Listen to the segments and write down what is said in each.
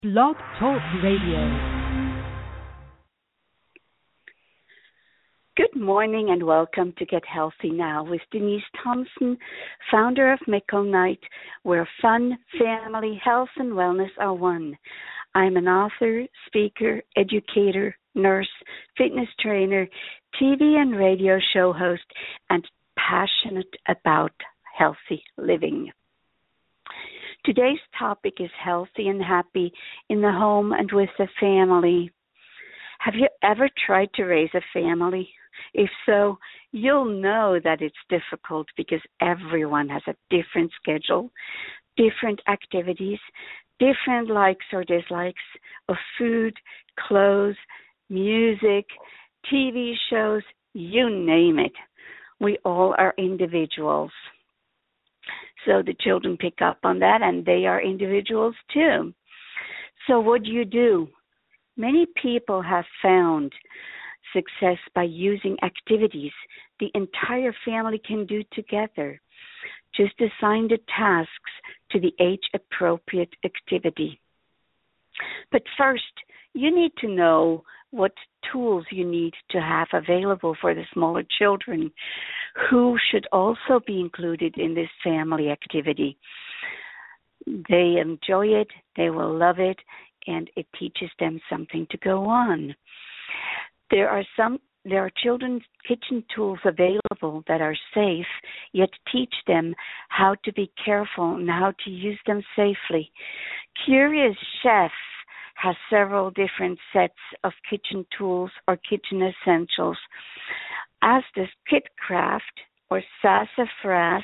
Blog Talk Radio. Good morning and welcome to Get Healthy Now with Denise Thompson, founder of Mickle Night, where fun, family, health, and wellness are one. I'm an author, speaker, educator, nurse, fitness trainer, TV and radio show host, and passionate about healthy living. Today's topic is healthy and happy in the home and with the family. Have you ever tried to raise a family? If so, you'll know that it's difficult because everyone has a different schedule, different activities, different likes or dislikes of food, clothes, music, TV shows, you name it. We all are individuals. So the children pick up on that, and they are individuals too. So what do? Many people have found success by using activities the entire family can do together. Just assign the tasks to the age-appropriate activity. But first, you need to know what tools you need to have available for the smaller children who should also be included in this family activity. They enjoy it, they will love it, and it teaches them something to go on. There are children's kitchen tools available that are safe, yet teach them how to be careful and how to use them safely. Curious Chef has several different sets of kitchen tools or kitchen essentials, as does KitKraft or Sassafras,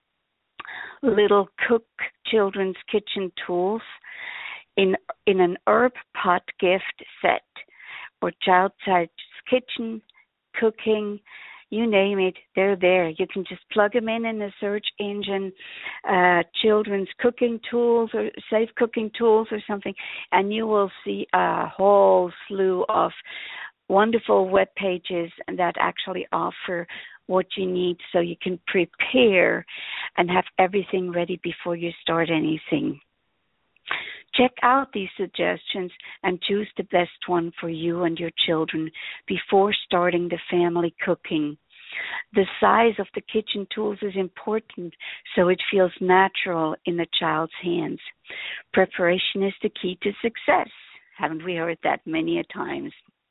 Little Cook children's kitchen tools in an herb pot gift set, or Child Size Kitchen, cooking, you name it, they're there. You can just plug them in the search engine, children's cooking tools or safe cooking tools or something, and you will see a whole slew of wonderful web pages that actually offer what you need so you can prepare and have everything ready before you start anything. Check out these suggestions and choose the best one for you and your children before starting the family cooking. The size of the kitchen tools is important so it feels natural in the child's hands. Preparation is the key to success. Haven't we heard that many a times?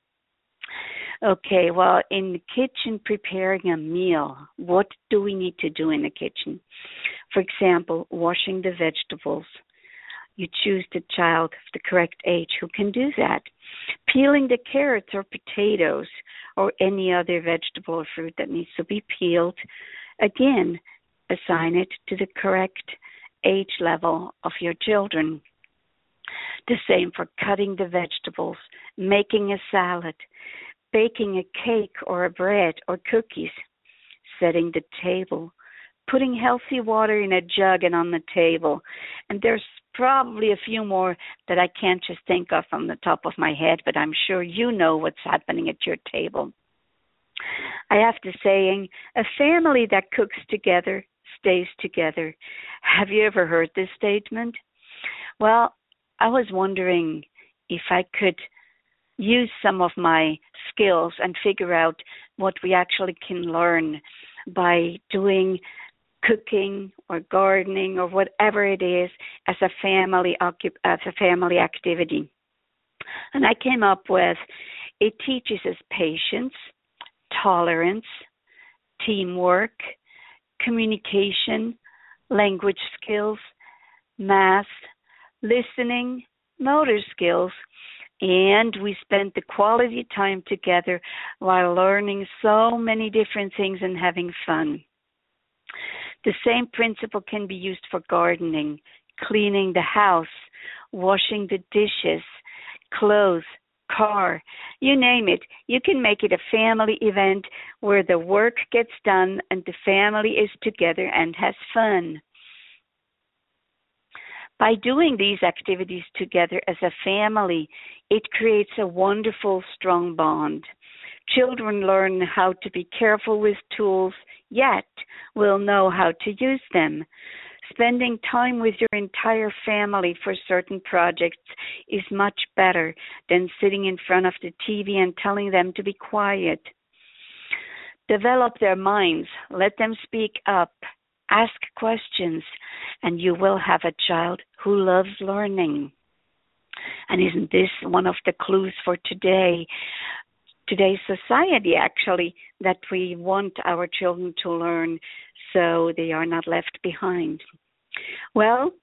Okay, well, in the kitchen preparing a meal, what do we need to do in the kitchen? For example, washing the vegetables. You choose the child of the correct age who can do that. Peeling the carrots or potatoes or any other vegetable or fruit that needs to be peeled. Again, assign it to the correct age level of your children. The same for cutting the vegetables, making a salad, baking a cake or a bread or cookies, setting the table, putting healthy water in a jug and on the table. And there's probably a few more that I can't just think of on the top of my head, but I'm sure you know what's happening at your table. I have the saying, a family that cooks together stays together. Have you ever heard this statement? Well, I was wondering if I could use some of my skills and figure out what we actually can learn by doing cooking or gardening or whatever it is as a family activity. And I came up with it teaches us patience, tolerance, teamwork, communication, language skills, math, listening, motor skills, and we spent the quality time together while learning so many different things and having fun. The same principle can be used for gardening, cleaning the house, washing the dishes, clothes, car, you name it. You can make it a family event where the work gets done and the family is together and has fun. By doing these activities together as a family, it creates a wonderful, strong bond. Children learn how to be careful with tools, yet will know how to use them. Spending time with your entire family for certain projects is much better than sitting in front of the TV and telling them to be quiet. Develop their minds, let them speak up, ask questions, and you will have a child who loves learning. And isn't this one of the clues for today's society, actually, that we want our children to learn so they are not left behind? Well,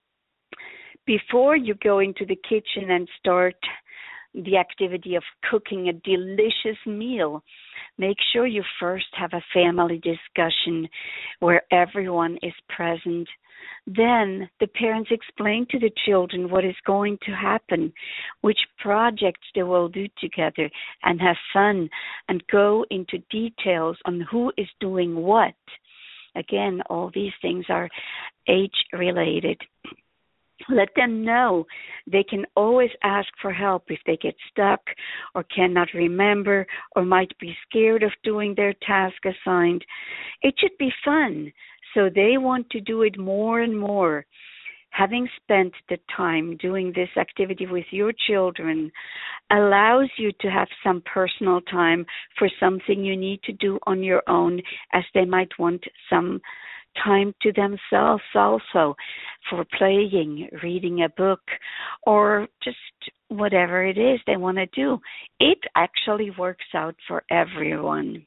before you go into the kitchen and start the activity of cooking a delicious meal, make sure you first have a family discussion where everyone is present. Then the parents explain to the children what is going to happen, which projects they will do together, and have fun and go into details on who is doing what. Again, all these things are age-related. Let them know they can always ask for help if they get stuck or cannot remember or might be scared of doing their task assigned. It should be fun, so they want to do it more and more. Having spent the time doing this activity with your children allows you to have some personal time for something you need to do on your own, as they might want some time to themselves also, for playing, reading a book, or just whatever it is they want to do. It actually works out for everyone.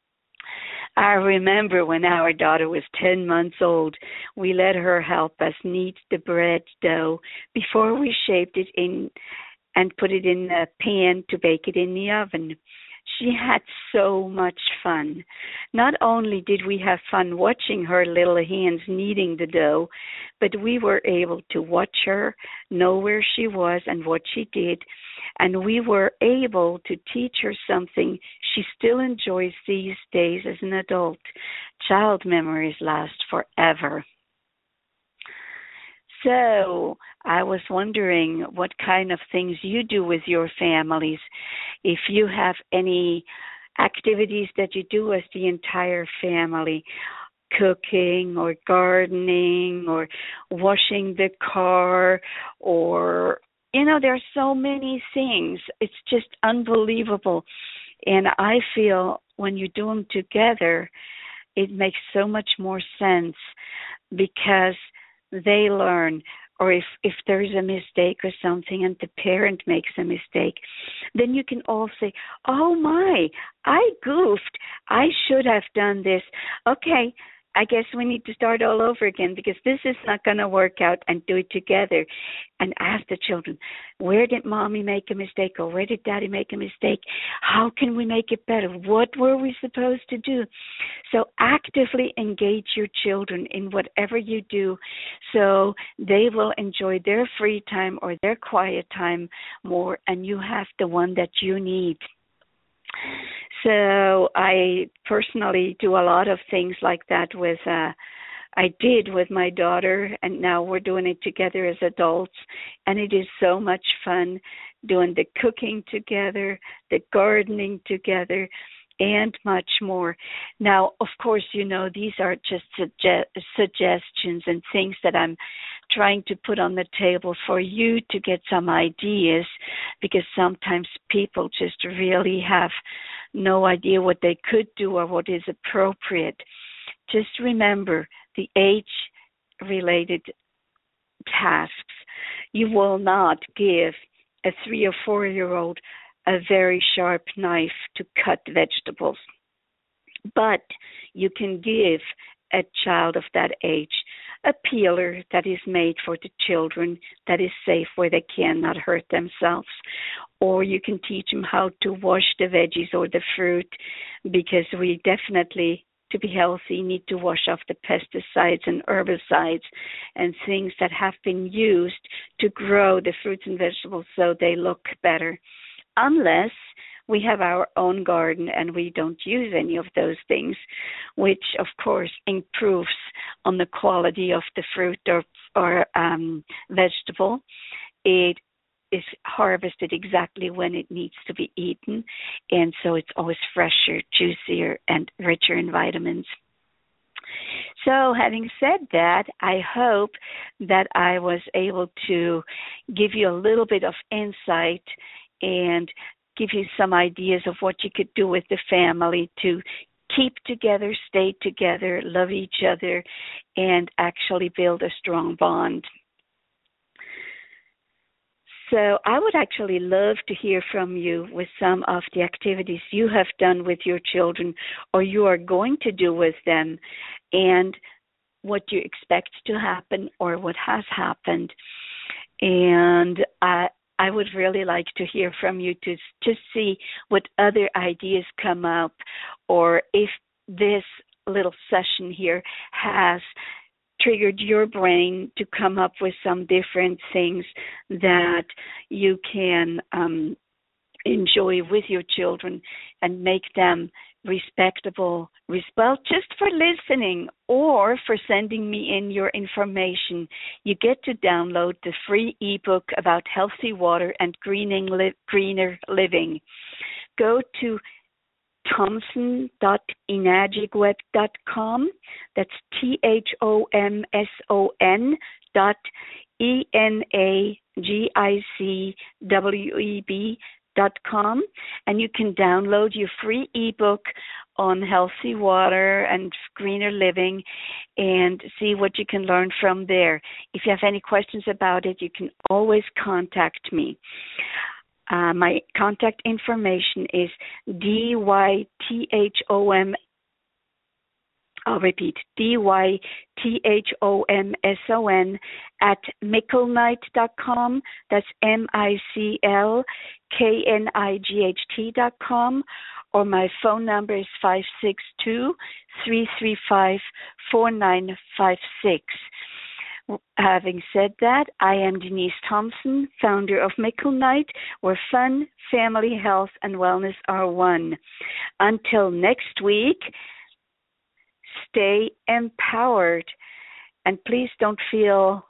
I remember when our daughter was 10 months old, we let her help us knead the bread dough before we shaped it in and put it in a pan to bake it in the oven. She had so much fun. Not only did we have fun watching her little hands kneading the dough, but we were able to watch her, know where she was and what she did, and we were able to teach her something she still enjoys these days as an adult. Child memories last forever. So I was wondering what kind of things you do with your families. If you have any activities that you do as the entire family, cooking or gardening or washing the car, or, there are so many things. It's just unbelievable. And I feel when you do them together, it makes so much more sense, because they learn. Or if there's a mistake or something and the parent makes a mistake, then you can all say, oh my, I goofed. I should have done this. Okay, I guess we need to start all over again, because this is not going to work out, and do it together. And ask the children, where did mommy make a mistake, or where did daddy make a mistake? How can we make it better? What were we supposed to do? So actively engage your children in whatever you do, so they will enjoy their free time or their quiet time more, and you have the one that you need. So I personally do a lot of things like that I did with my daughter, and now we're doing it together as adults, and it is so much fun doing the cooking together, the gardening together, and much more. Now, of course, these are just suggestions and things that I'm trying to put on the table for you to get some ideas, because sometimes people just really have no idea what they could do or what is appropriate. Just remember the age-related tasks. You will not give a 3 or 4-year-old a very sharp knife to cut vegetables, but you can give a child of that age a peeler that is made for the children, that is safe, where they cannot hurt themselves. Or you can teach them how to wash the veggies or the fruit, because we definitely, to be healthy, need to wash off the pesticides and herbicides and things that have been used to grow the fruits and vegetables so they look better. Unless we have our own garden and we don't use any of those things, which of course improves on the quality of the fruit or vegetable. It is harvested exactly when it needs to be eaten, and so it's always fresher, juicier, and richer in vitamins. So, having said that, I hope that I was able to give you a little bit of insight and give you some ideas of what you could do with the family to keep together, stay together, love each other, and actually build a strong bond. So I would actually love to hear from you with some of the activities you have done with your children or you are going to do with them, and what you expect to happen or what has happened. And I would really like to hear from you to just see what other ideas come up, or if this little session here has triggered your brain to come up with some different things that you can enjoy with your children and make them respectable, well, just for listening or for sending me in your information. You get to download the free ebook about healthy water and greener living. Go to Thomson.enagicweb.com. That's THOMSON.ENAGICWEB.com, and you can download your free ebook on healthy water and greener living and see what you can learn from there. If you have any questions about it, you can always contact me. My contact information is DYTHOM. I'll repeat, DYTHOMSON at mickelnight.com. That's MICLKNIGHT.com. Or my phone number is 562-335-4956. Having said that, I am Denise Thompson, founder of Mickelnight, where fun, family, health, and wellness are one. Until next week, stay empowered, and please don't feel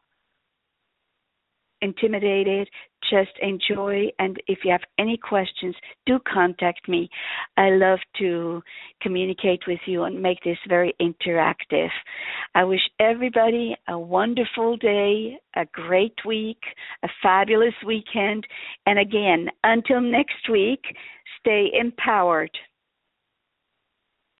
intimidated. Just enjoy, and if you have any questions, do contact me. I love to communicate with you and make this very interactive. I wish everybody a wonderful day, a great week, a fabulous weekend, and again, until next week, stay empowered.